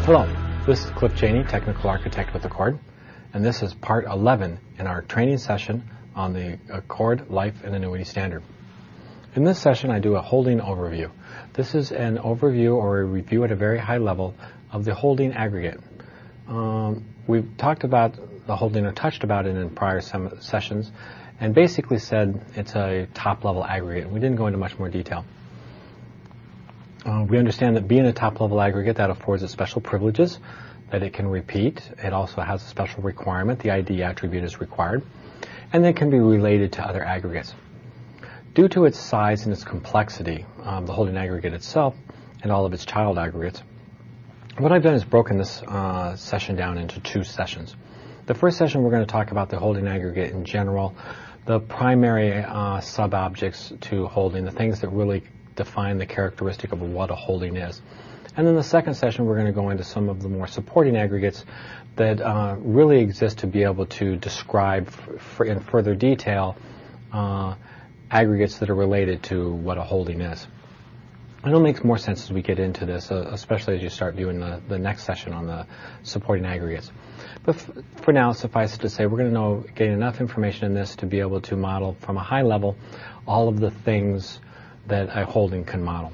Hello, this is Cliff Janey, Technical Architect with Accord, and this is part 11 in our training session on the Accord Life and Annuity Standard. In this session, I do a holding overview. This is an overview or a review at a very high level of the holding aggregate. We've talked about the holding or touched about it in prior sessions and basically said it's a top-level aggregate. We didn't go into much more detail. We understand that being a top-level aggregate, that affords it special privileges, that it can repeat. It also has a special requirement. The ID attribute is required. And it can be related to other aggregates. Due to its size and its complexity, the holding aggregate itself and all of its child aggregates, what I've done is broken this session down into two sessions. The first session, we're going to talk about the holding aggregate in general, the primary sub-objects to holding, the things that really define the characteristic of what a holding is. And then the second session, we're going to go into some of the more supporting aggregates that really exist to be able to describe in further detail aggregates that are related to what a holding is. And it'll make more sense as we get into this, especially as you start doing the next session on the supporting aggregates. But for now, suffice it to say, we're going to gain enough information in this to be able to model from a high level all of the things that a holding can model.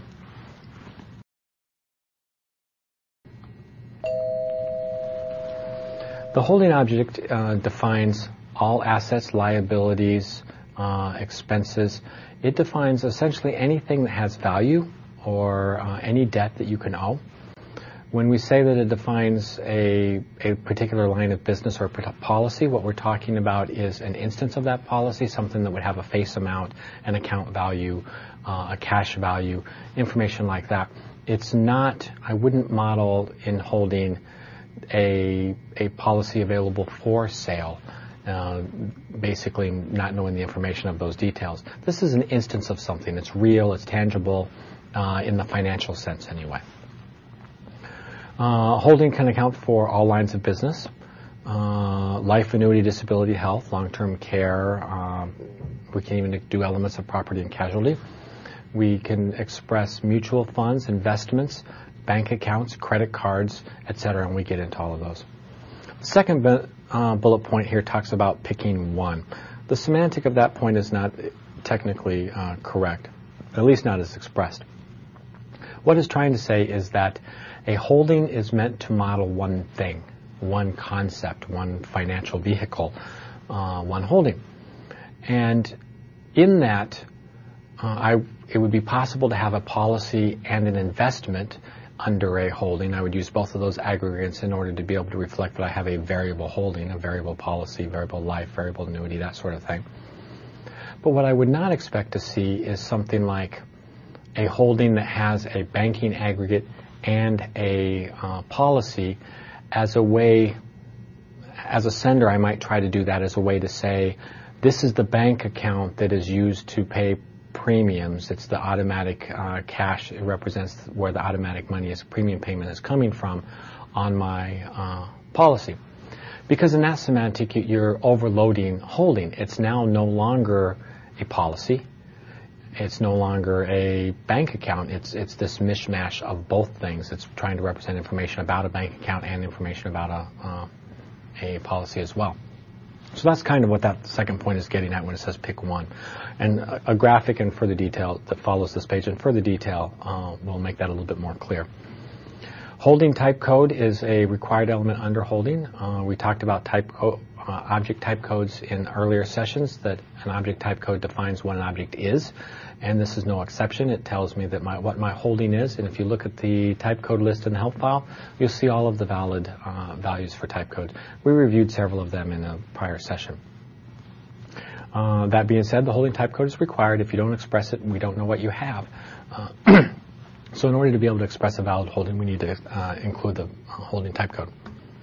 The holding object defines all assets, liabilities, expenses. It defines essentially anything that has value or any debt that you can owe. When we say that it defines a particular line of business or policy, what we're talking about is an instance of that policy, something that would have a face amount, an account value, a cash value, information like that. It's not, I wouldn't model in holding a policy available for sale, basically not knowing the information of those details. This is an instance of something. It's real, it's tangible, in the financial sense anyway. Holding can account for all lines of business, life, annuity, disability, health, long-term care. We can even do elements of property and casualty. We can express mutual funds, investments, bank accounts, credit cards, etc., and we get into all of those. The second bullet point here talks about picking one. The semantic of that point is not technically correct, at least not as expressed. What it's trying to say is that a holding is meant to model one thing, one concept, one financial vehicle, one holding. And in that, it would be possible to have a policy and an investment under a holding. I would use both of those aggregates in order to be able to reflect that I have a variable holding, a variable policy, variable life, variable annuity, that sort of thing. But what I would not expect to see is something like a holding that has a banking aggregate and a policy as a way, as a sender, I might try to do that as a way to say, this is the bank account that is used to pay premiums. It's the automatic cash. It represents where the automatic money is, premium payment is coming from on my policy. Because in that semantic, you're overloading holding. It's now no longer a policy. It's no longer a bank account. It's this mishmash of both things. It's trying to represent information about a bank account and information about a policy as well. So that's kind of what that second point is getting at when it says pick one. And a graphic and further detail that follows this page in further detail will make that a little bit more clear. Holding type code is a required element under holding. We talked about object type codes in earlier sessions, that an object type code defines what an object is, and this is no exception. It tells me that what my holding is, and if you look at the type code list in the help file, you'll see all of the valid values for type codes. We reviewed several of them in a prior session. That being said, the holding type code is required. If you don't express it, we don't know what you have. So in order to be able to express a valid holding, we need to include the holding type code.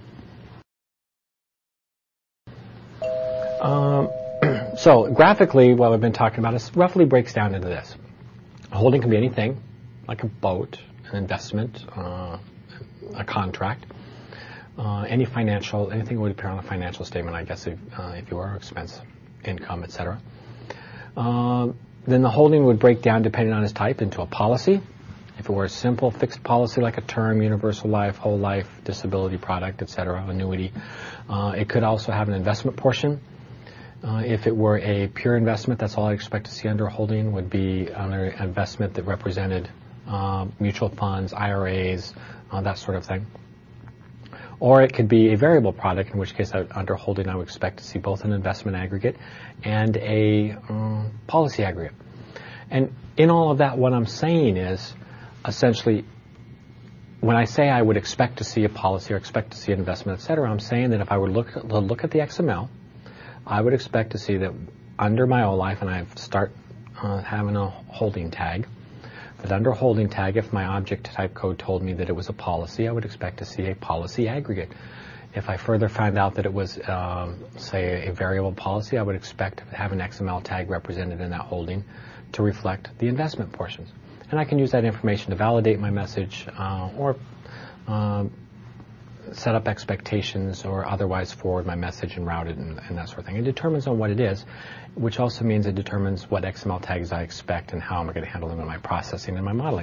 So graphically, what we've been talking about is roughly breaks down into this. A holding can be anything, like a boat, an investment, a contract, anything that would appear on a financial statement, I guess, if you are expense, income, etc. Then the holding would break down, depending on its type, into a policy, If it were a simple fixed policy like a term, universal life, whole life, disability product, etc., annuity, it could also have an investment portion. If it were a pure investment, that's all I expect to see under a holding would be under investment that represented mutual funds, IRAs, that sort of thing. Or it could be a variable product, in which case under holding I would expect to see both an investment aggregate and a policy aggregate. And in all of that, what I'm saying is, essentially, when I say I would expect to see a policy or expect to see an investment, et cetera, I'm saying that if I were to look at the XML, I would expect to see that under my OLIFE, and I start having a holding tag, that under holding tag, if my object type code told me that it was a policy, I would expect to see a policy aggregate. If I further find out that it was, say, a variable policy, I would expect to have an XML tag represented in that holding to reflect the investment portions. And I can use that information to validate my message or set up expectations or otherwise forward my message and route it and that sort of thing. It determines on what it is, which also means it determines what XML tags I expect and how am I going to handle them in my processing and my modeling.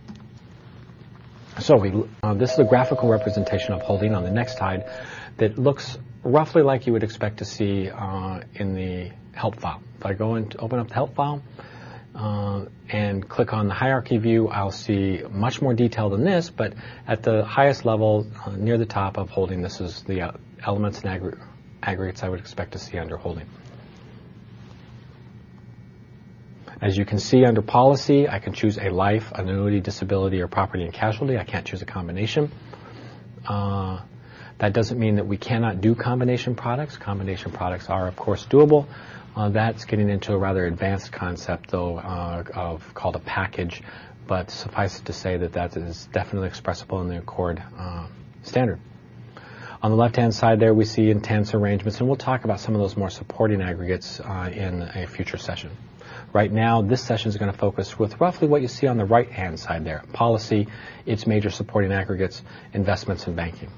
So this is a graphical representation of holding on the next slide that looks roughly like you would expect to see in the help file. If I go and open up the help file and click on the hierarchy view, I'll see much more detail than this, but at the highest level, near the top of holding, this is the elements and aggregates I would expect to see under holding. As you can see under policy, I can choose a life, annuity, disability, or property and casualty. I can't choose a combination. That doesn't mean that we cannot do combination products. Combination products are, of course, doable. That's getting into a rather advanced concept, though, called a package, but suffice it to say that that is definitely expressible in the Accord standard. On the left-hand side there, we see intense arrangements, and we'll talk about some of those more supporting aggregates in a future session. Right now, this session is going to focus with roughly what you see on the right-hand side there: policy, its major supporting aggregates, investments, and banking.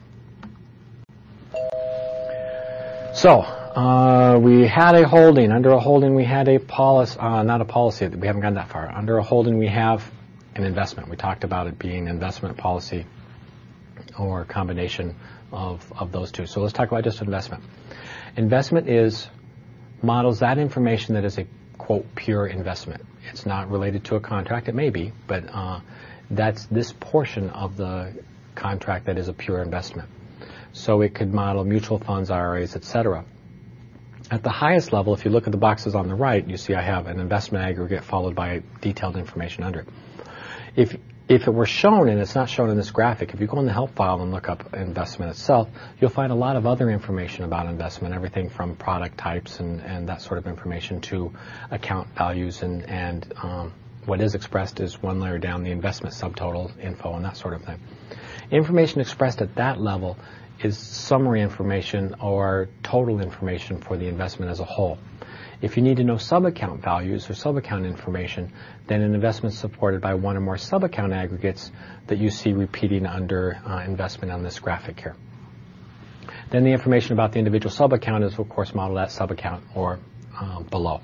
So, we had a holding. Under a holding, we had a policy, not a policy, we haven't gone that far. Under a holding, we have an investment. We talked about it being investment policy or a combination of those two. So let's talk about just investment. Investment models that information that is a, quote, pure investment. It's not related to a contract. It may be, but that's this portion of the contract that is a pure investment. So it could model mutual funds, IRAs, etc. At the highest level, if you look at the boxes on the right, you see I have an investment aggregate followed by detailed information under it. If it were shown, and it's not shown in this graphic, if you go in the help file and look up investment itself, you'll find a lot of other information about investment, everything from product types and that sort of information to account values and what is expressed is one layer down, the investment subtotal info and that sort of thing. Information expressed at that level is summary information or total information for the investment as a whole. If you need to know sub-account values or sub-account information, then an investment is supported by one or more sub-account aggregates that you see repeating under investment on this graphic here. Then the information about the individual sub-account is, of course, modeled at sub-account or below.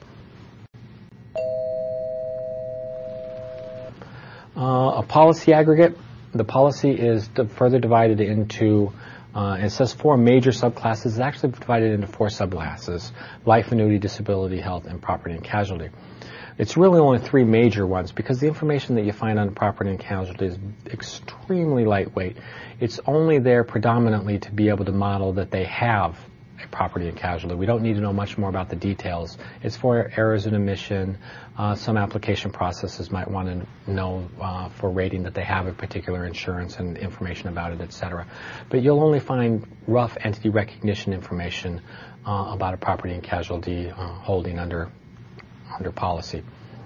A policy aggregate. The policy is further divided into it says 4 major subclasses. It's actually divided into 4 subclasses: life, annuity, disability, health, and property and casualty. It's really only 3 major ones because the information that you find on property and casualty is extremely lightweight. It's only there predominantly to be able to model that they have a property and casualty. We don't need to know much more about the details. It's for errors in omission. Some application processes might want to know for rating that they have a particular insurance and information about it, etc. But you'll only find rough entity recognition information about a property and casualty holding under policy.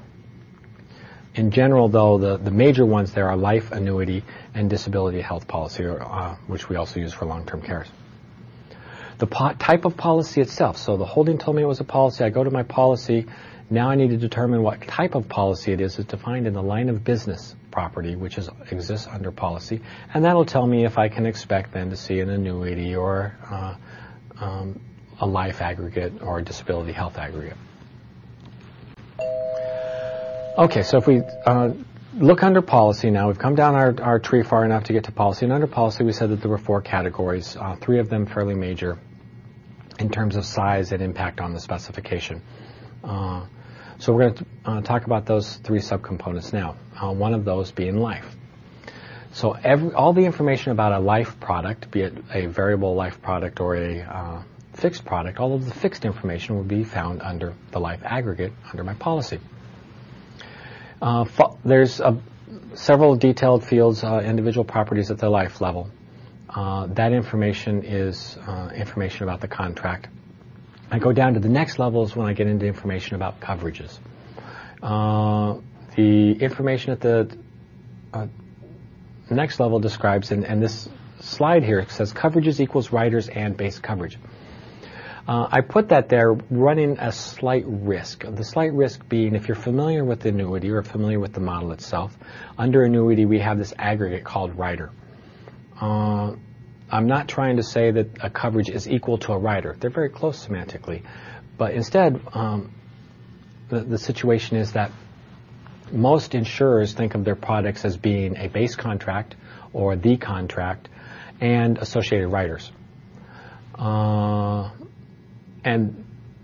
In general, though, the major ones there are life, annuity, and disability health policy, which we also use for long-term care. The type of policy itself. So the holding told me it was a policy. I go to my policy. Now I need to determine what type of policy it is defined in the line of business property, which exists under policy. And that'll tell me if I can expect then to see an annuity or a life aggregate or a disability health aggregate. Okay, so if we look under policy now. We've come down our tree far enough to get to policy. And under policy, we said that there were 4 categories, 3 of them fairly major in terms of size and impact on the specification. So we're going to talk about those 3 subcomponents now, one of those being life. So all the information about a life product, be it a variable life product or a fixed product, all of the fixed information will be found under the life aggregate under my policy. There's several detailed fields, individual properties at the life level. That information is information about the contract. I go down to the next levels when I get into information about coverages. The information at the next level describes, and this slide here says coverages equals riders and base coverage. I put that there running a slight risk. The slight risk being, if you're familiar with the annuity or familiar with the model itself, under annuity we have this aggregate called rider. I'm not trying to say that a coverage is equal to a rider. They're very close semantically. But instead, the situation is that most insurers think of their products as being a base contract or the contract and associated riders. And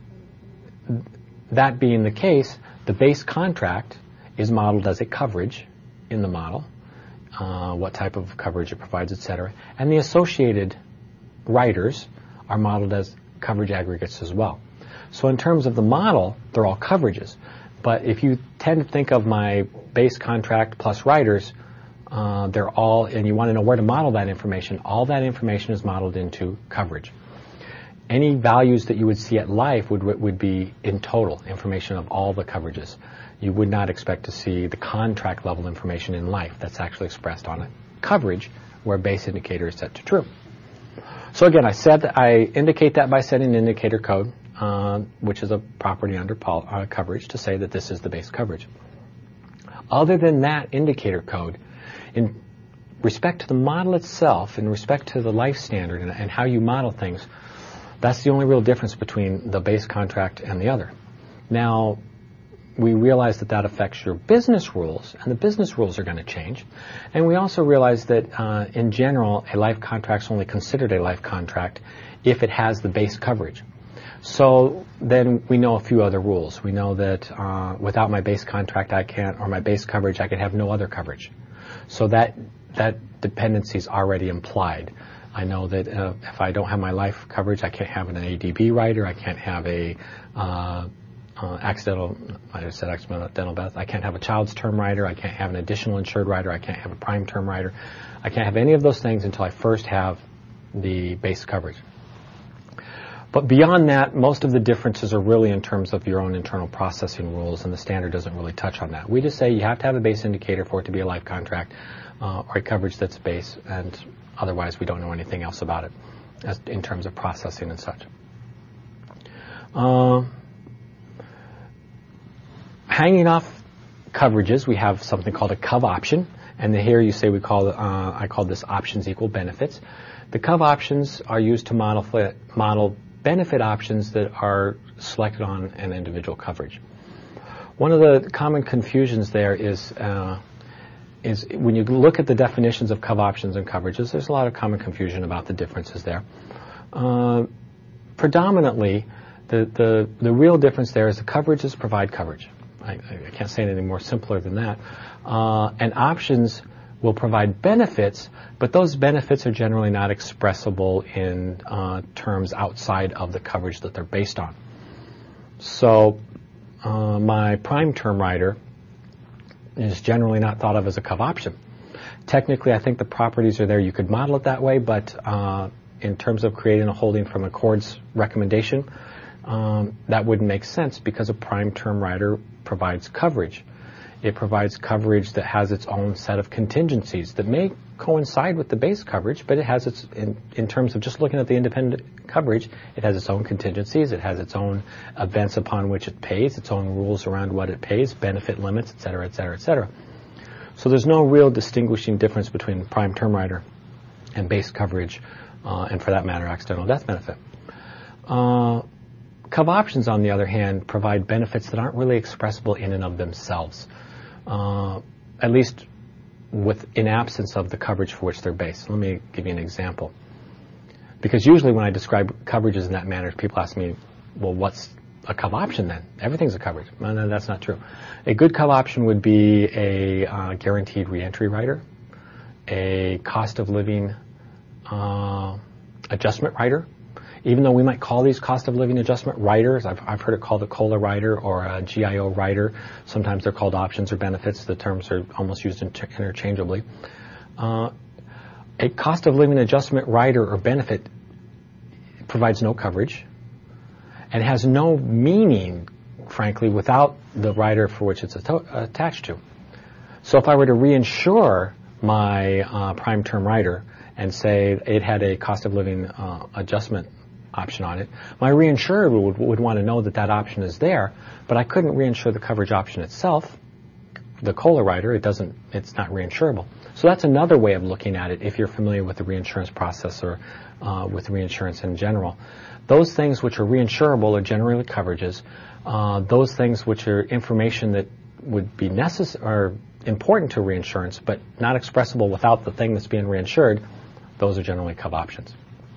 that being the case, the base contract is modeled as a coverage in the model, what type of coverage it provides, etc. And the associated riders are modeled as coverage aggregates as well. So in terms of the model, they're all coverages. But if you tend to think of my base contract plus riders, they're all, and you want to know where to model that information, all that information is modeled into coverage. Any values that you would see at life would be in total information of all the coverages. You would not expect to see the contract level information in life that's actually expressed on a coverage where base indicator is set to true. So again, I indicate that by setting an indicator code, which is a property under coverage, to say that this is the base coverage. Other than that indicator code, in respect to the model itself, in respect to the life standard and how you model things, that's the only real difference between the base contract and the other. Now, we realize that that affects your business rules, and the business rules are going to change. And we also realize that, in general, a life contract is only considered a life contract if it has the base coverage. So then we know a few other rules. We know that without my base contract, I can't, or my base coverage, I can have no other coverage. So that dependency is already implied. I know that if I don't have my life coverage, I can't have an ADB rider. I can't have a accidental death. I can't have a child's term rider. I can't have an additional insured rider. I can't have a prime term rider. I can't have any of those things until I first have the base coverage. But beyond that, most of the differences are really in terms of your own internal processing rules, and the standard doesn't really touch on that. We just say you have to have a base indicator for it to be a life contract or a coverage that's base, and otherwise we don't know anything else about it as in terms of processing and such. Hanging off coverages, we have something called a cov option, and here you say I call this options equal benefits. The cov options are used to model benefit options that are selected on an individual coverage. One of the common confusions there is when you look at the definitions of cov options and coverages, there's a lot of common confusion about the differences there. Predominantly, the real difference there is the coverages provide coverage. I can't say anything more simpler than that. And options will provide benefits, but those benefits are generally not expressible in terms outside of the coverage that they're based on. So my prime term rider is generally not thought of as a cov option. Technically, I think the properties are there. You could model it that way, but in terms of creating a holding from a Accord's recommendation, that wouldn't make sense because a prime term rider provides coverage. It provides coverage that has its own set of contingencies that may coincide with the base coverage, but it has its, in terms of just looking at the independent coverage, it has its own contingencies, it has its own events upon which it pays, its own rules around what it pays, benefit limits, et cetera, et cetera, et cetera. So there's no real distinguishing difference between prime term rider and base coverage, and for that matter, accidental death benefit. Cov options, on the other hand, provide benefits that aren't really expressible in and of themselves. at least in absence of the coverage for which they're based. Let me give you an example. Because usually when I describe coverages in that manner, people ask me, well, what's a cov option then? Everything's a coverage. No, that's not true. A good cov option would be a guaranteed reentry rider, a cost of living adjustment rider. Even though we might call these cost of living adjustment riders, I've heard it called a COLA rider or a GIO rider. Sometimes they're called options or benefits. The terms are almost used interchangeably. A cost of living adjustment rider or benefit provides no coverage and has no meaning, frankly, without the rider for which it's attached to. So if I were to reinsure my prime term rider and say it had a cost of living adjustment option on it, my reinsurer would want to know that that option is there, but I couldn't reinsure the coverage option itself. The COLA rider, it's not reinsurable. So that's another way of looking at it if you're familiar with the reinsurance process or with reinsurance in general. Those things which are reinsurable are generally coverages. Those things which are information that would be necessary or important to reinsurance but not expressible without the thing that's being reinsured, those are generally cov options.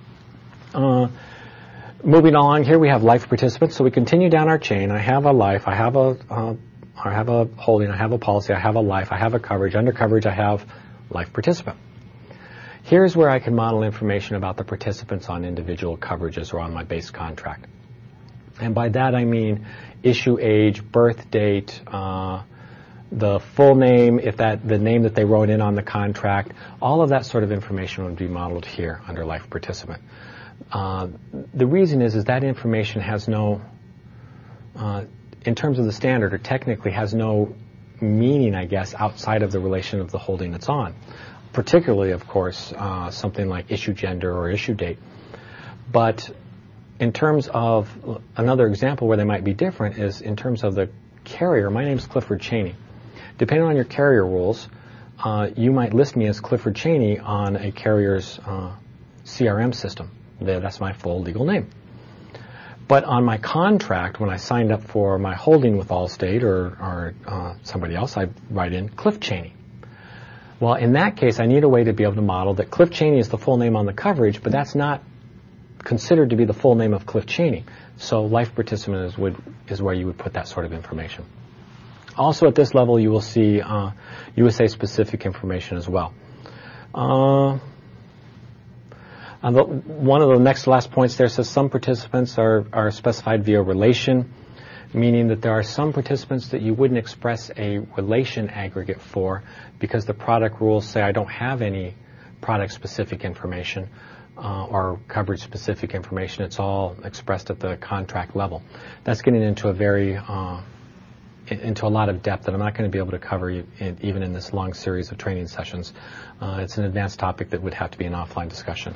Moving along here, we have life participants. So we continue down our chain. I have a life, I have a holding, I have a policy, I have a life, I have a coverage. Under coverage, I have life participant. Here's where I can model information about the participants on individual coverages or on my base contract. And by that I mean issue age, birth date, the full name, the name that they wrote in on the contract, all of that sort of information would be modeled here under life participant. The reason is that information has no, in terms of the standard, or technically has no meaning, I guess, outside of the relation of the holding it's on. Particularly, of course, something like issue gender or issue date. But in terms of another example where they might be different is in terms of the carrier. My name's Clifford Cheney. Depending on your carrier rules, you might list me as Clifford Cheney on a carrier's CRM system. That's my full legal name. But on my contract, when I signed up for my holding with Allstate or somebody else, I write in Cliff Cheney. Well, in that case, I need a way to be able to model that Cliff Cheney is the full name on the coverage, but that's not considered to be the full name of Cliff Cheney. So life participant is where you would put that sort of information. Also at this level, you will see USA-specific information as well. One of the last points there says some participants are specified via relation, meaning that there are some participants that you wouldn't express a relation aggregate for because the product rules say I don't have any product-specific information or coverage-specific information. It's all expressed at the contract level. That's getting into into a lot of depth that I'm not going to be able to cover even in this long series of training sessions. It's an advanced topic that would have to be an offline discussion.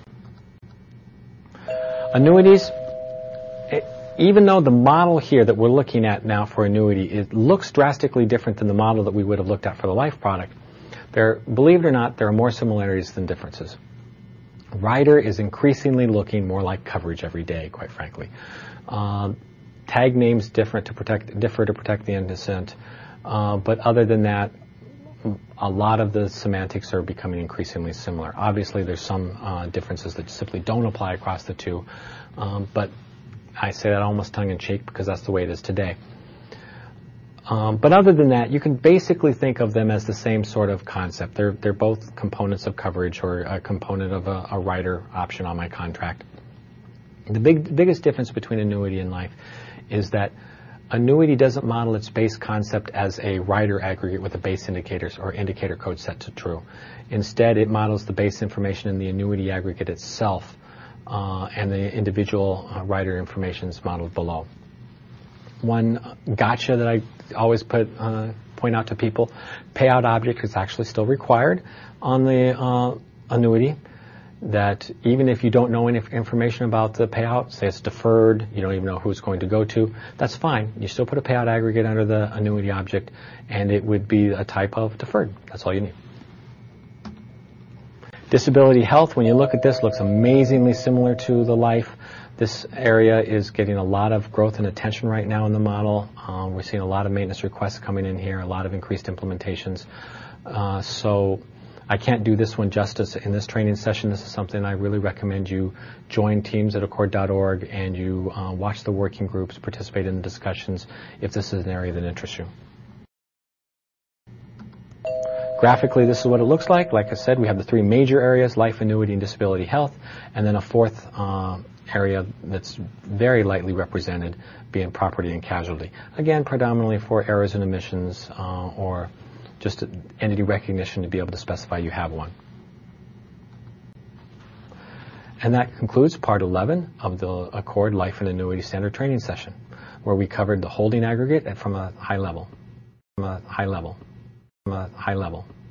Annuities, even though the model here that we're looking at now for annuity, it looks drastically different than the model that we would have looked at for the life product, believe it or not, there are more similarities than differences. Rider is increasingly looking more like coverage every day, quite frankly. Tag names differ to protect the innocent, but other than that, a lot of the semantics are becoming increasingly similar. Obviously, there's some differences that simply don't apply across the two, but I say that almost tongue-in-cheek because that's the way it is today. But other than that, you can basically think of them as the same sort of concept. They're both components of coverage or a component of a rider option on my contract. The biggest difference between annuity and life is that annuity doesn't model its base concept as a rider aggregate with the base indicators or indicator code set to true. Instead, it models the base information in the annuity aggregate itself, and the individual rider information is modeled below. One gotcha that I always point out to people, payout object is actually still required on the annuity. That even if you don't know any information about the payout, say it's deferred, you don't even know who it's going to go to, that's fine. You still put a payout aggregate under the annuity object, and it would be a type of deferred. That's all you need. Disability health, when you look at this, looks amazingly similar to the life. This area is getting a lot of growth and attention right now in the model. We're seeing a lot of maintenance requests coming in here, a lot of increased implementations. So I can't do this one justice in this training session. This is something I really recommend you join teams at accord.org and you watch the working groups, participate in the discussions if this is an area that interests you. Graphically, this is what it looks like. Like I said, we have the three major areas, life, annuity, and disability health, and then a fourth area that's very lightly represented being property and casualty. Again, predominantly for errors and omissions or just entity recognition to be able to specify you have one. And that concludes part 11 of the Accord Life and Annuity Standard Training Session, where we covered the holding aggregate from a high level.